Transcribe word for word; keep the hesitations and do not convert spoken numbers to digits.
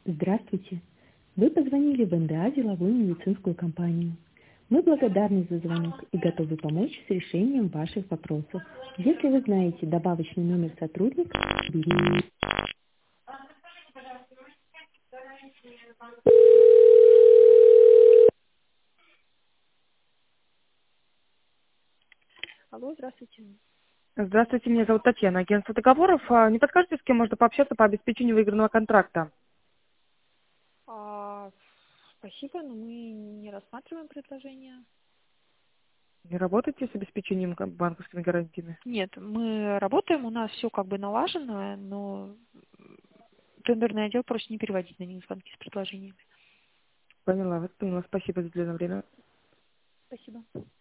Здравствуйте! Вы позвонили в эн дэ а деловую медицинскую компанию. Мы благодарны за звонок и готовы помочь с решением ваших вопросов. Если вы знаете добавочный номер сотрудника, берите. Алло, здравствуйте. Здравствуйте, меня зовут Татьяна, агентство договоров. А Не подскажете, с кем можно пообщаться по обеспечению выигранного контракта? А, спасибо, но мы не рассматриваем предложение. Не работаете с обеспечением ка- банковскими гарантиями? Нет, мы работаем, у нас все как бы налажено, но тендерный отдел просит не переводить на них звонки с предложениями. Поняла вас, поняла. Спасибо за длинное время. Спасибо.